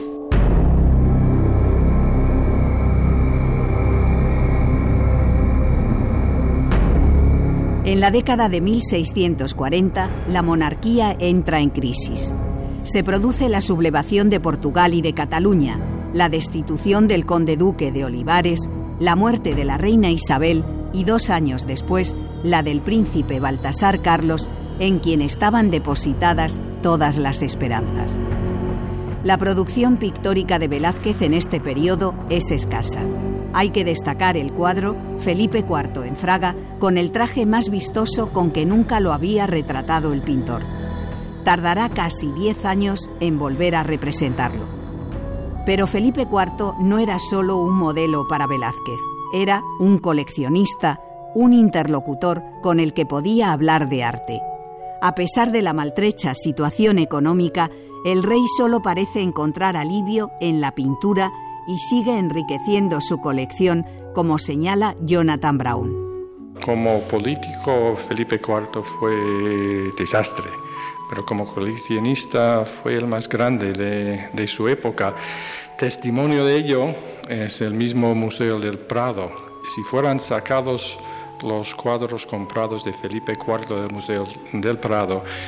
Speaker 8: En la década de 1640, la monarquía entra en crisis. Se produce la sublevación de Portugal y de Cataluña, la destitución del conde duque de Olivares, la muerte de la reina Isabel y 2 años después, la del príncipe Baltasar Carlos, en quien estaban depositadas todas las esperanzas. La producción pictórica de Velázquez en este periodo es escasa. Hay que destacar el cuadro Felipe IV en Fraga, con el traje más vistoso con que nunca lo había retratado el pintor. Tardará casi 10 años en volver a representarlo. Pero Felipe IV no era solo un modelo para Velázquez, era un coleccionista, un interlocutor con el que podía hablar de arte. A pesar de la maltrecha situación económica, el rey solo parece encontrar alivio en la pintura y sigue enriqueciendo su colección, como señala Jonathan Brown.
Speaker 9: Como político, Felipe IV fue desastre, pero como coleccionista fue el más grande de su época. Testimonio de ello es el mismo Museo del Prado. Si fueran sacados los cuadros comprados de Felipe IV del Museo del Prado,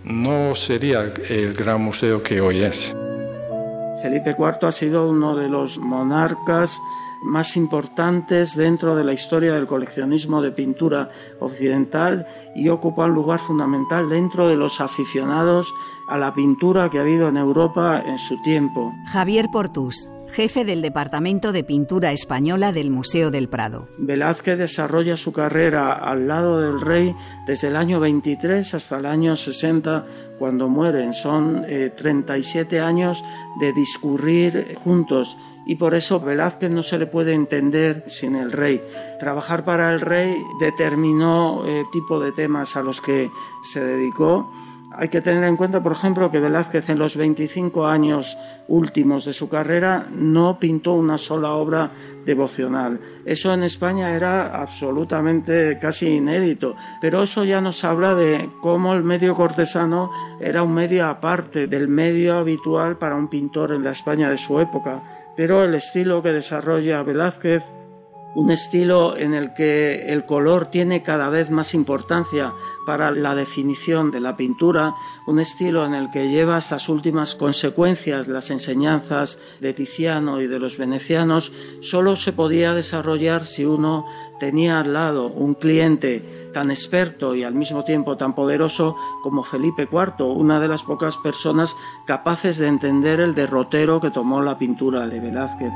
Speaker 9: no sería el gran museo que hoy es.
Speaker 3: Felipe IV ha sido uno de los monarcas más importantes dentro de la historia del coleccionismo de pintura occidental y ocupa un lugar fundamental dentro de los aficionados a la pintura que ha habido en Europa en su tiempo.
Speaker 8: Javier Portús, jefe del Departamento de Pintura Española del Museo del Prado.
Speaker 3: Velázquez desarrolla su carrera al lado del rey desde el año 23 hasta el año 60, cuando mueren. Son 37 años de discurrir juntos y por eso Velázquez no se le puede entender sin el rey. Trabajar para el rey determinó tipo de temas a los que se dedicó. Hay que tener en cuenta, por ejemplo, que Velázquez en los 25 años últimos de su carrera no pintó una sola obra devocional. Eso en España era absolutamente casi inédito, pero eso ya nos habla de cómo el medio cortesano era un medio aparte del medio habitual para un pintor en la España de su época. Pero el estilo que desarrolla Velázquez, un estilo en el que el color tiene cada vez más importancia para la definición de la pintura, un estilo en el que lleva hasta las últimas consecuencias las enseñanzas de Tiziano y de los venecianos, solo se podía desarrollar si uno tenía al lado un cliente tan experto y al mismo tiempo tan poderoso como Felipe IV, una de las pocas personas capaces de entender el derrotero que tomó la pintura de Velázquez.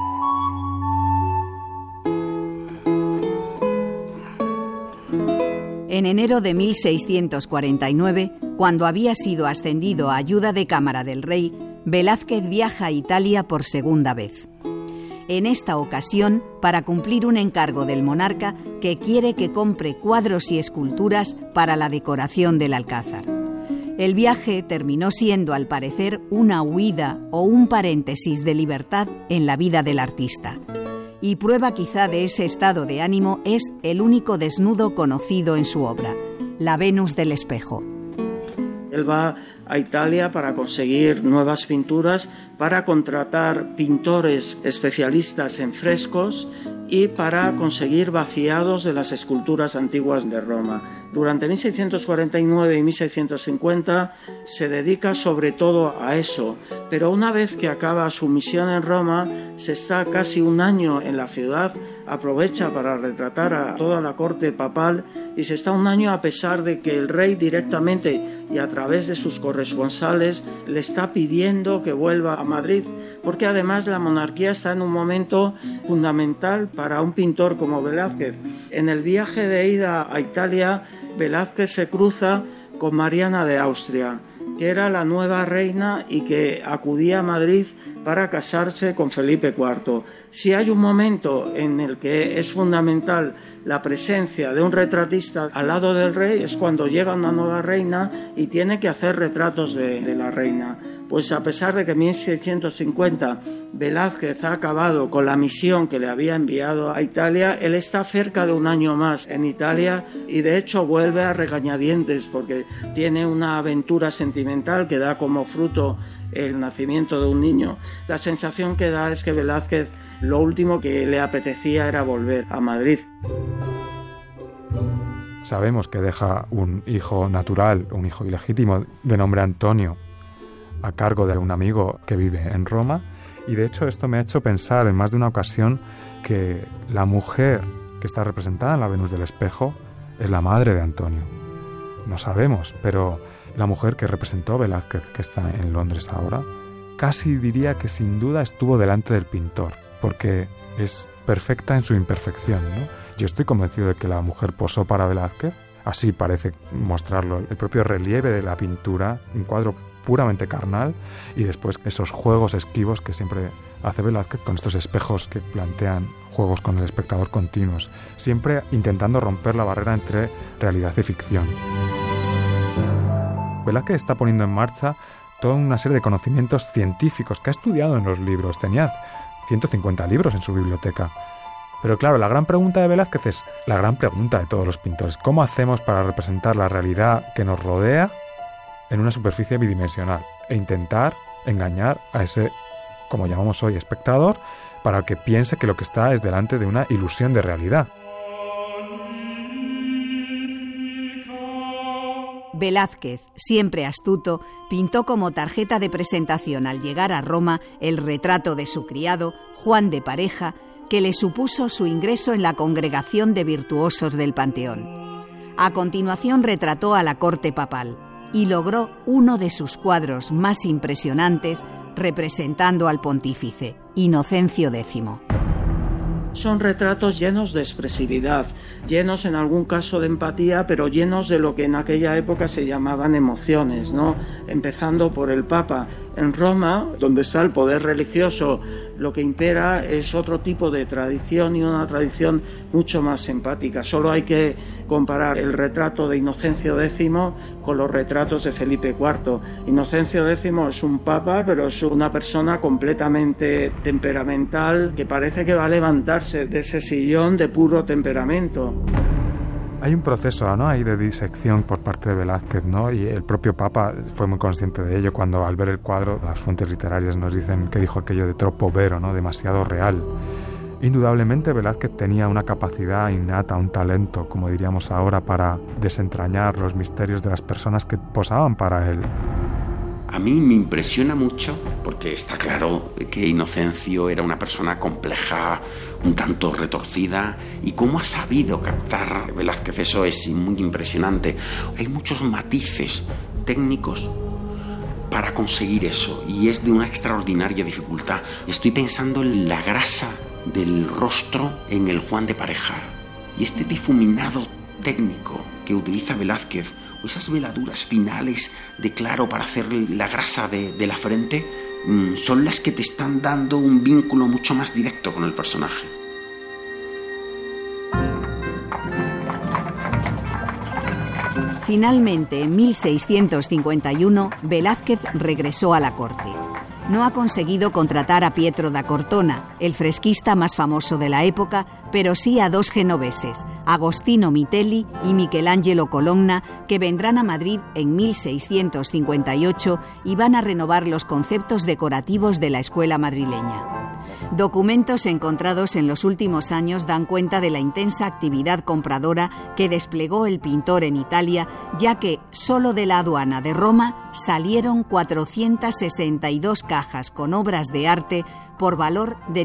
Speaker 8: En enero de 1649, cuando había sido ascendido a ayuda de cámara del rey, Velázquez viaja a Italia por segunda vez. En esta ocasión, para cumplir un encargo del monarca que quiere que compre cuadros y esculturas para la decoración del Alcázar. El viaje terminó siendo, al parecer, una huida o un paréntesis de libertad en la vida del artista. Y prueba quizá de ese estado de ánimo es el único desnudo conocido en su obra, la Venus del Espejo.
Speaker 3: Él va a Italia para conseguir nuevas pinturas, para contratar pintores especialistas en frescos y para conseguir vaciados de las esculturas antiguas de Roma. Durante 1649 y 1650 se dedica sobre todo a eso, pero una vez que acaba su misión en Roma, se está casi un año en la ciudad, aprovecha para retratar a toda la corte papal y se está un año a pesar de que el rey directamente y a través de sus corresponsales le está pidiendo que vuelva a Madrid, porque además la monarquía está en un momento fundamental para un pintor como Velázquez. En el viaje de ida a Italia, Velázquez se cruza con Mariana de Austria, que era la nueva reina y que acudía a Madrid para casarse con Felipe IV. Si hay un momento en el que es fundamental la presencia de un retratista al lado del rey, es cuando llega una nueva reina y tiene que hacer retratos de la reina. Pues a pesar de que en 1650 Velázquez ha acabado con la misión que le había enviado a Italia, él está cerca de un año más en Italia y de hecho vuelve a regañadientes porque tiene una aventura sentimental que da como fruto el nacimiento de un niño. La sensación que da es que Velázquez lo último que le apetecía era volver a Madrid.
Speaker 4: Sabemos que deja un hijo natural, un hijo ilegítimo de nombre Antonio, a cargo de un amigo que vive en Roma, y de hecho esto me ha hecho pensar en más de una ocasión que la mujer que está representada en la Venus del Espejo es la madre de Antonio. No sabemos, pero la mujer que representó a Velázquez, que está en Londres ahora, casi diría que sin duda estuvo delante del pintor, porque es perfecta en su imperfección, ¿no? Yo estoy convencido de que la mujer posó para Velázquez, así parece mostrarlo el propio relieve de la pintura, un cuadro puramente carnal, y después esos juegos esquivos que siempre hace Velázquez con estos espejos que plantean juegos con el espectador continuos, siempre intentando romper la barrera entre realidad y ficción. Velázquez está poniendo en marcha toda una serie de conocimientos científicos que ha estudiado en los libros. Tenía 150 libros en su biblioteca. Pero claro, la gran pregunta de Velázquez es la gran pregunta de todos los pintores. ¿Cómo hacemos para representar la realidad que nos rodea en una superficie bidimensional e intentar engañar a ese, como llamamos hoy, espectador, para que piense que lo que está es delante de una ilusión de realidad?
Speaker 8: Velázquez, siempre astuto, pintó como tarjeta de presentación al llegar a Roma el retrato de su criado, Juan de Pareja, que le supuso su ingreso en la congregación de virtuosos del Panteón. A continuación retrató a la corte papal y logró uno de sus cuadros más impresionantes representando al pontífice, Inocencio X.
Speaker 3: Son retratos llenos de expresividad, llenos en algún caso de empatía, pero llenos de lo que en aquella época se llamaban emociones, ¿no? Empezando por el Papa. En Roma, donde está el poder religioso, lo que impera es otro tipo de tradición y una tradición mucho más empática. Solo hay que comparar el retrato de Inocencio X con los retratos de Felipe IV. Inocencio X es un papa, pero es una persona completamente temperamental que parece que va a levantarse de ese sillón de puro temperamento.
Speaker 4: Hay un proceso, ¿no?, ahí de disección por parte de Velázquez, ¿no? Y el propio Papa fue muy consciente de ello cuando, al ver el cuadro, las fuentes literarias nos dicen que dijo aquello de troppo vero, ¿no?, demasiado real. Indudablemente Velázquez tenía una capacidad innata, un talento, como diríamos ahora, para desentrañar los misterios de las personas que posaban para él.
Speaker 5: A mí me impresiona mucho, porque está claro que Inocencio era una persona compleja, un tanto retorcida, y cómo ha sabido captar Velázquez, eso es muy impresionante. Hay muchos matices técnicos para conseguir eso, y es de una extraordinaria dificultad. Estoy pensando en la grasa del rostro en el Juan de Pareja, y este difuminado técnico que utiliza Velázquez, o esas veladuras finales de claro para hacer la grasa de la frente, son las que te están dando un vínculo mucho más directo con el personaje.
Speaker 8: Finalmente, en 1651, Velázquez regresó a la corte. No ha conseguido contratar a Pietro da Cortona, el fresquista más famoso de la época, pero sí a dos genoveses, Agostino Mitelli y Michelangelo Colonna, que vendrán a Madrid en 1658 y van a renovar los conceptos decorativos de la escuela madrileña. Documentos encontrados en los últimos años dan cuenta de la intensa actividad compradora que desplegó el pintor en Italia, ya que solo de la aduana de Roma salieron 462 cajas con obras de arte por valor de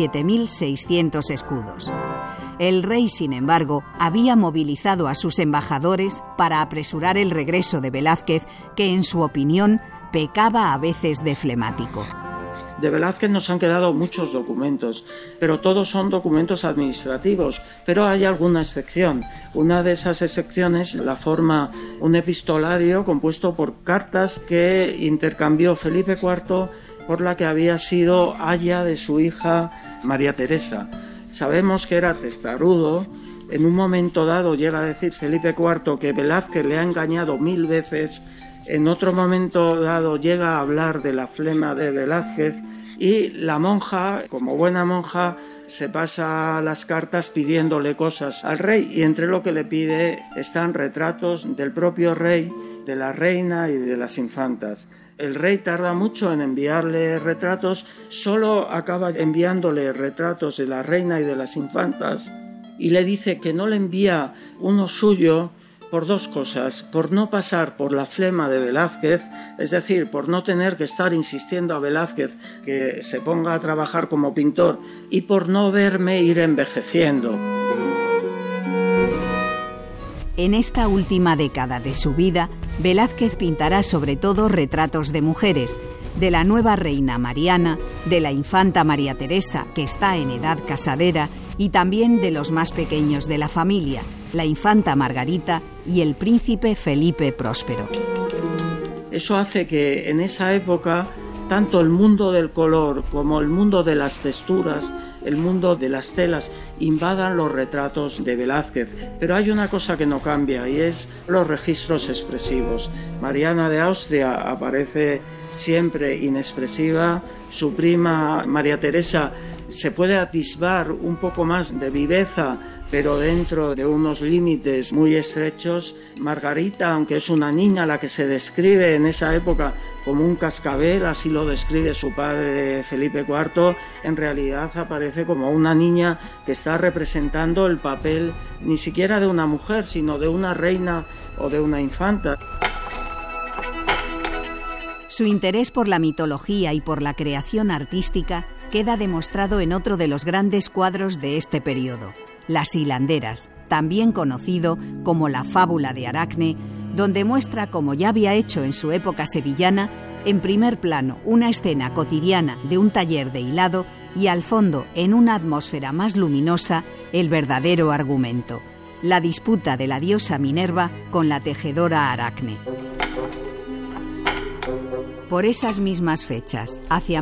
Speaker 8: 17.600 escudos. El rey, sin embargo, había movilizado a sus embajadores para apresurar el regreso de Velázquez, que en su opinión pecaba a veces de flemático.
Speaker 3: De Velázquez nos han quedado muchos documentos, pero todos son documentos administrativos, pero hay alguna excepción. Una de esas excepciones la forma un epistolario compuesto por cartas que intercambió Felipe IV por la que había sido aya de su hija María Teresa. Sabemos que era testarudo. En un momento dado llega a decir Felipe IV que Velázquez le ha engañado 1000 veces. En otro momento dado llega a hablar de la flema de Velázquez y la monja, como buena monja, se pasa las cartas pidiéndole cosas al rey, y entre lo que le pide están retratos del propio rey, de la reina y de las infantas. El rey tarda mucho en enviarle retratos, solo acaba enviándole retratos de la reina y de las infantas, y le dice que no le envía uno suyo por dos cosas: por no pasar por la flema de Velázquez, es decir, por no tener que estar insistiendo a Velázquez que se ponga a trabajar como pintor, y por no verme ir envejeciendo.
Speaker 8: En esta última década de su vida, Velázquez pintará sobre todo retratos de mujeres, de la nueva reina Mariana, de la infanta María Teresa, que está en edad casadera, y también de los más pequeños de la familia, la infanta Margarita y el príncipe Felipe Próspero.
Speaker 3: Eso hace que en esa época tanto el mundo del color como el mundo de las texturas, el mundo de las telas, invadan los retratos de Velázquez. Pero hay una cosa que no cambia, y es los registros expresivos. Mariana de Austria aparece siempre inexpresiva. Su prima María Teresa se puede atisbar un poco más de viveza, pero dentro de unos límites muy estrechos. Margarita, aunque es una niña la que se describe en esa época como un cascabel, así lo describe su padre Felipe IV, en realidad aparece como una niña que está representando el papel ni siquiera de una mujer, sino de una reina o de una infanta.
Speaker 8: Su interés por la mitología y por la creación artística queda demostrado en otro de los grandes cuadros de este periodo, Las hilanderas, también conocido como La fábula de Aracne, donde muestra, como ya había hecho en su época sevillana, en primer plano una escena cotidiana de un taller de hilado y al fondo, en una atmósfera más luminosa, el verdadero argumento, la disputa de la diosa Minerva con la tejedora Aracne. Por esas mismas fechas, hacia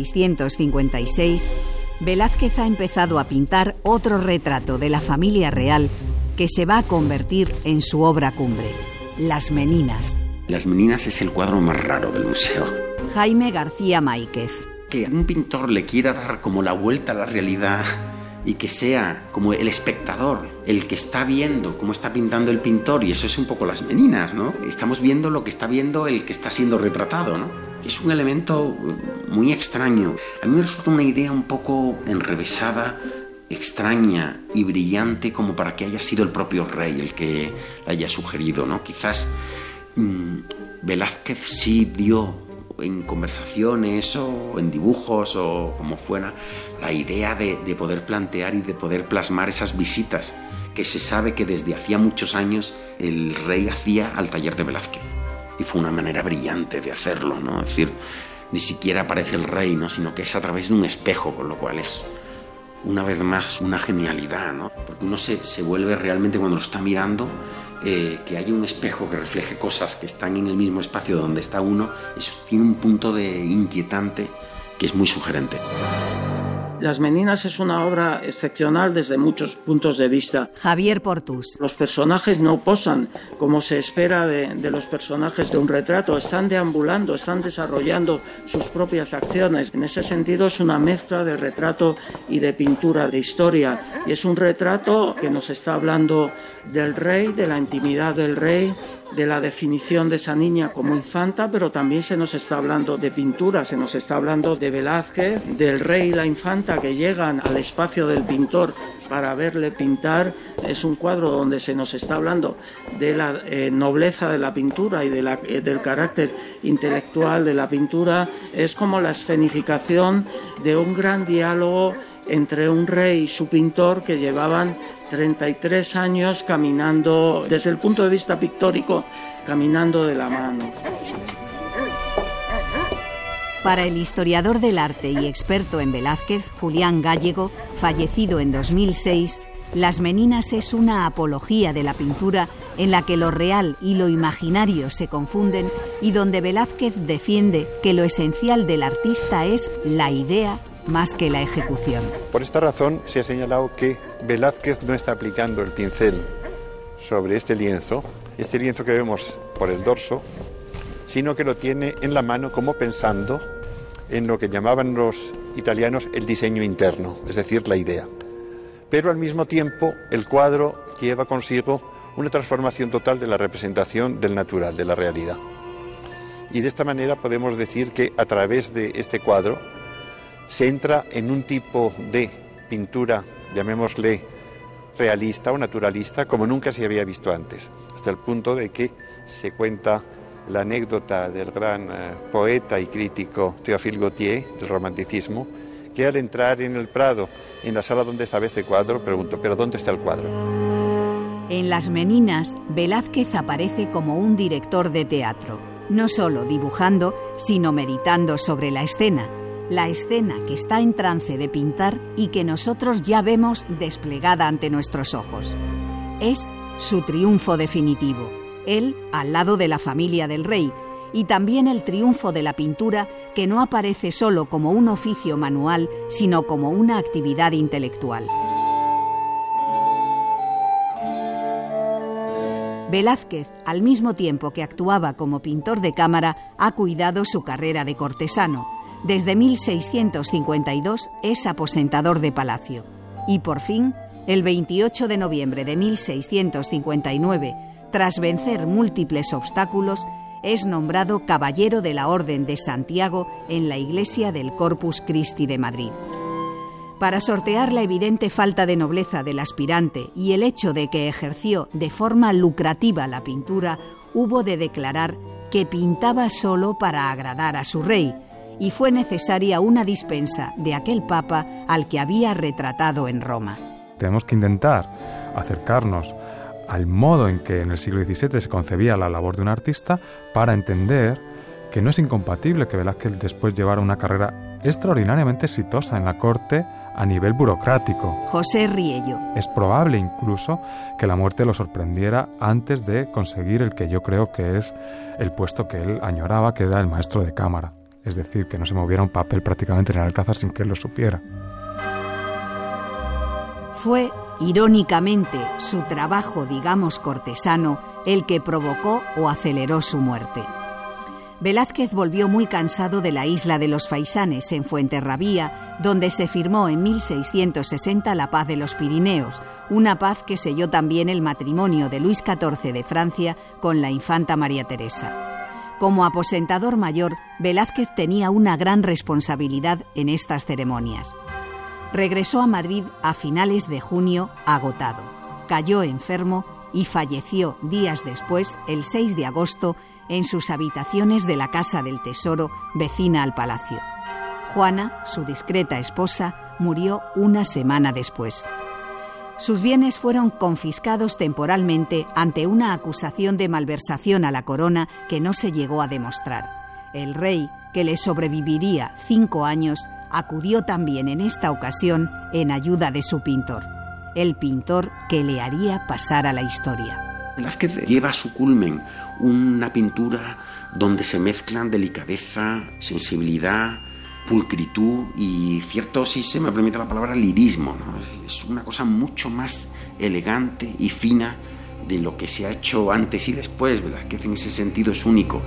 Speaker 8: 1656, Velázquez ha empezado a pintar otro retrato de la familia real que se va a convertir en su obra cumbre, Las Meninas.
Speaker 5: Las Meninas es el cuadro más raro del museo.
Speaker 8: Jaime García Máiquez.
Speaker 5: Que un pintor le quiera dar como la vuelta a la realidad y que sea como el espectador, el que está viendo cómo está pintando el pintor, y eso es un poco Las Meninas, ¿no? Estamos viendo lo que está viendo el que está siendo retratado, ¿no? Es un elemento muy extraño. A mí me resulta una idea un poco enrevesada, extraña y brillante, como para que haya sido el propio rey el que la haya sugerido, ¿no? Quizás Velázquez sí dio en conversaciones o en dibujos o como fuera la idea de poder plantear y de poder plasmar esas visitas que se sabe que desde hacía muchos años el rey hacía al taller de Velázquez, y fue una manera brillante de hacerlo, ¿no? Es decir, ni siquiera aparece el rey, ¿no? Sino que es a través de un espejo, con lo cual es una vez más una genialidad, ¿no? Porque uno se vuelve realmente, cuando lo está mirando, que haya un espejo que refleje cosas que están en el mismo espacio donde está uno, eso tiene un punto de inquietante que es muy sugerente.
Speaker 3: Las Meninas es una obra excepcional desde muchos puntos de vista.
Speaker 8: Javier Portús.
Speaker 3: Los personajes no posan como se espera de los personajes de un retrato, están deambulando, están desarrollando sus propias acciones. En ese sentido es una mezcla de retrato y de pintura, de historia, y es un retrato que nos está hablando del rey, de la intimidad del rey, de la definición de esa niña como infanta, pero también se nos está hablando de pintura, se nos está hablando de Velázquez, del rey y la infanta que llegan al espacio del pintor para verle pintar. Es un cuadro donde se nos está hablando de la nobleza de la pintura y del carácter intelectual de la pintura. Es como la escenificación de un gran diálogo entre un rey y su pintor, que llevaban 33 años caminando, desde el punto de vista pictórico, caminando de la mano.
Speaker 8: Para el historiador del arte y experto en Velázquez, Julián Gallego, fallecido en 2006, Las Meninas es una apología de la pintura en la que lo real y lo imaginario se confunden y donde Velázquez defiende que lo esencial del artista es la idea más que la ejecución.
Speaker 6: Por esta razón se ha señalado que Velázquez no está aplicando el pincel sobre este lienzo que vemos por el dorso, sino que lo tiene en la mano como pensando en lo que llamaban los italianos el diseño interno, es decir, la idea. Pero al mismo tiempo el cuadro lleva consigo una transformación total de la representación del natural, de la realidad. Y de esta manera podemos decir que a través de este cuadro se entra en un tipo de pintura, llamémosle realista o naturalista, como nunca se había visto antes, hasta el punto de que se cuenta la anécdota del gran poeta y crítico Théophile Gautier, del romanticismo, que al entrar en el Prado, en la sala donde estaba este cuadro, preguntó: ¿pero dónde está el cuadro?
Speaker 8: En Las Meninas, Velázquez aparece como un director de teatro, no solo dibujando, sino meditando sobre la escena que está en trance de pintar y que nosotros ya vemos desplegada ante nuestros ojos. Es su triunfo definitivo, él al lado de la familia del rey, y también el triunfo de la pintura, que no aparece solo como un oficio manual, sino como una actividad intelectual. Velázquez, al mismo tiempo que actuaba como pintor de cámara, ha cuidado su carrera de cortesano. Desde 1652 es aposentador de palacio. Y por fin, el 28 de noviembre de 1659, tras vencer múltiples obstáculos, es nombrado Caballero de la Orden de Santiago en la iglesia del Corpus Christi de Madrid. Para sortear la evidente falta de nobleza del aspirante y el hecho de que ejerció de forma lucrativa la pintura, hubo de declarar que pintaba solo para agradar a su rey, y fue necesaria una dispensa de aquel papa al que había retratado en Roma.
Speaker 4: Tenemos que intentar acercarnos al modo en que en el siglo XVII se concebía la labor de un artista para entender que no es incompatible que Velázquez después llevara una carrera extraordinariamente exitosa en la corte a nivel burocrático.
Speaker 8: José Riello.
Speaker 4: Es probable incluso que la muerte lo sorprendiera antes de conseguir el que yo creo que es el puesto que él añoraba, que era el maestro de cámara. Es decir, que no se moviera un papel prácticamente en el Alcázar sin que él lo supiera.
Speaker 8: Fue, irónicamente, su trabajo, digamos, cortesano, el que provocó o aceleró su muerte. Velázquez volvió muy cansado de la isla de los Faisanes, en Fuenterrabía, donde se firmó en 1660 la paz de los Pirineos, una paz que selló también el matrimonio de Luis XIV de Francia con la infanta María Teresa. Como aposentador mayor, Velázquez tenía una gran responsabilidad en estas ceremonias. Regresó a Madrid a finales de junio agotado. Cayó enfermo y falleció días después, el 6 de agosto, en sus habitaciones de la Casa del Tesoro, vecina al palacio. Juana, su discreta esposa, murió una semana después. Sus bienes fueron confiscados temporalmente ante una acusación de malversación a la corona que no se llegó a demostrar. El rey, que le sobreviviría 5 años, acudió también en esta ocasión en ayuda de su pintor, el pintor que le haría pasar a la historia.
Speaker 5: Velázquez lleva a su culmen una pintura donde se mezclan delicadeza, sensibilidad, pulcritud y cierto, si se me permite la palabra, lirismo, ¿no? Es una cosa mucho más elegante y fina de lo que se ha hecho antes y después. Velázquez en ese sentido es único.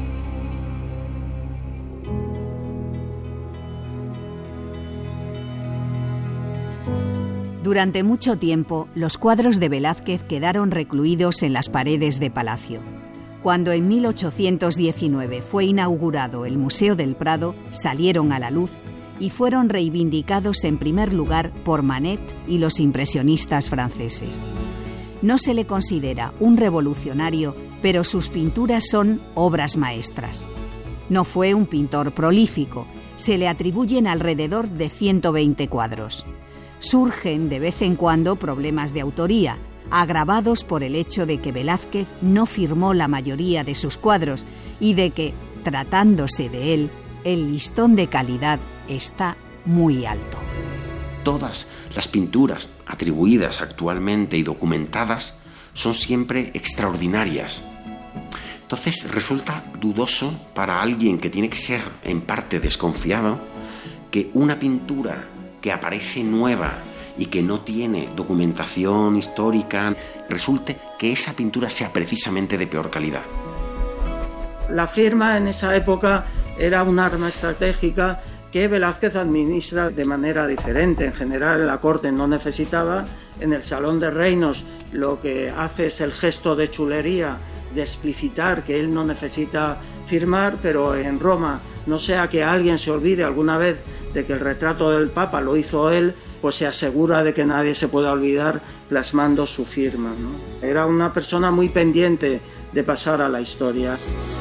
Speaker 8: Durante mucho tiempo, los cuadros de Velázquez quedaron recluidos en las paredes de palacio. Cuando en 1819 fue inaugurado el Museo del Prado, salieron a la luz y fueron reivindicados en primer lugar por Manet y los impresionistas franceses. No se le considera un revolucionario, pero sus pinturas son obras maestras. No fue un pintor prolífico, se le atribuyen alrededor de 120 cuadros. Surgen de vez en cuando problemas de autoría, agravados por el hecho de que Velázquez no firmó la mayoría de sus cuadros y de que, tratándose de él, el listón de calidad está muy alto.
Speaker 5: Todas las pinturas atribuidas actualmente y documentadas son siempre extraordinarias. Entonces resulta dudoso para alguien que tiene que ser en parte desconfiado que una pintura que aparece nueva y que no tiene documentación histórica, resulte que esa pintura sea precisamente de peor calidad.
Speaker 3: La firma en esa época era un arma estratégica que Velázquez administra de manera diferente. En general la corte no necesitaba. En el Salón de Reinos lo que hace es el gesto de chulería de explicitar que él no necesita firmar, pero en Roma, no sea que alguien se olvide alguna vez de que el retrato del Papa lo hizo él, pues se asegura de que nadie se pueda olvidar plasmando su firma, ¿no? Era una persona muy pendiente de pasar a la historia.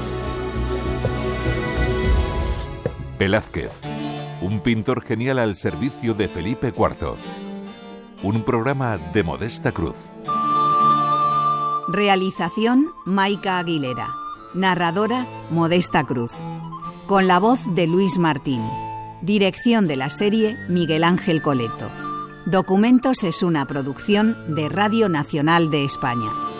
Speaker 1: Velázquez, un pintor genial al servicio de Felipe IV. Un programa de Modesta Cruz.
Speaker 8: Realización: Maica Aguilera. Narradora: Modesta Cruz. Con la voz de Luis Martín. Dirección de la serie: Miguel Ángel Coleto. Documentos es una producción de Radio Nacional de España.